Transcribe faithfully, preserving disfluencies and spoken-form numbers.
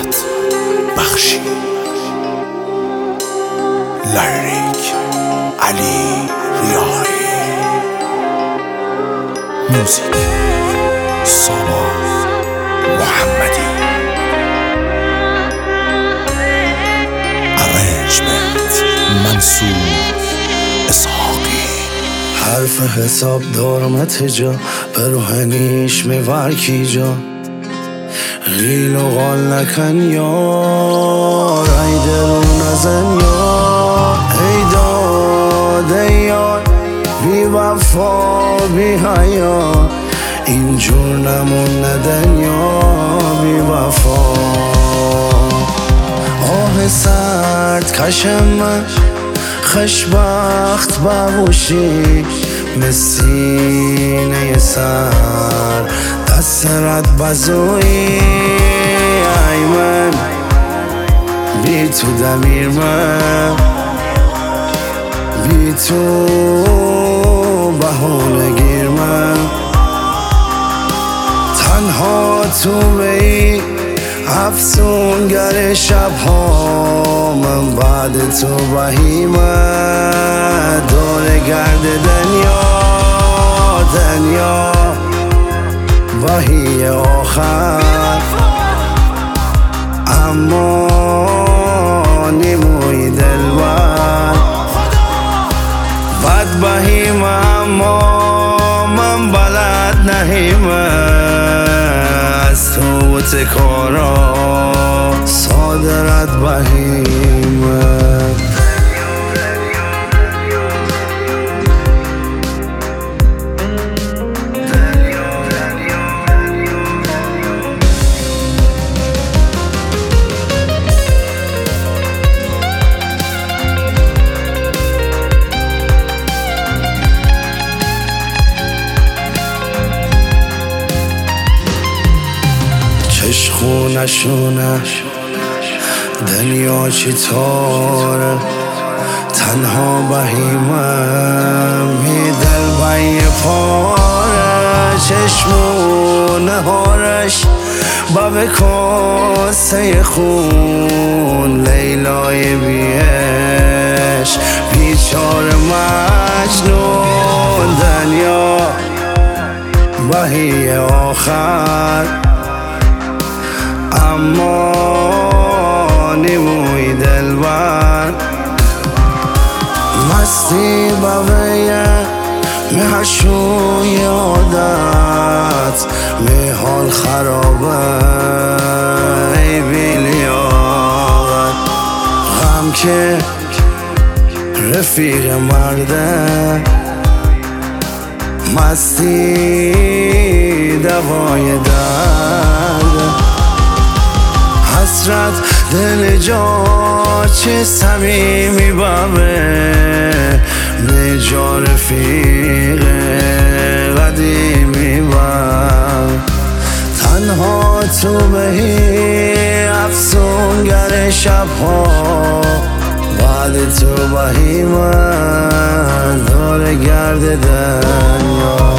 حکمت بخشی. لیریک علی ریاحی. موزیک سامان محمدی. ارنجمنت منصور اسحاقی. حرف حساب دارمت جا به روحنیش میور کی جا غیل و غال نکن یار ای درون نزن یار ای داده یار بی وفا بی حیا اینجور نمون ندن یار بی وفا آه سرد کشم من خشبخت ببوشی مسینه سر دست رد بزوی ای من بی تو دمیر من بی تو بهونه گیر من تنها تو بی افسونگر شبها من بعد تو بهیمه دور گرد دنیا دنیا وحی آخر اما نیموی دلبر بد بهیمه اما من بلد نهیمه از تو و تکارا صادرت بهیمه چشخونشونه دنیا چی تاره تنها بهیمم می دل بی پاره چشمونه هارش با به کاسه خون لیلای بیش بیچار مجنون دنیا بهی آخر اما نیموی دلبر مستی بویه میهشوی عادت می حال خرابه ای بیلیاقت غم که رفیق مرده مستی دوای درده حسرت دل جا چه صمیمی بابه نجا رفیق قدیمی بابه تنها تو بهی افسونگر شبها بعد تو بهی من دور گرد دنیا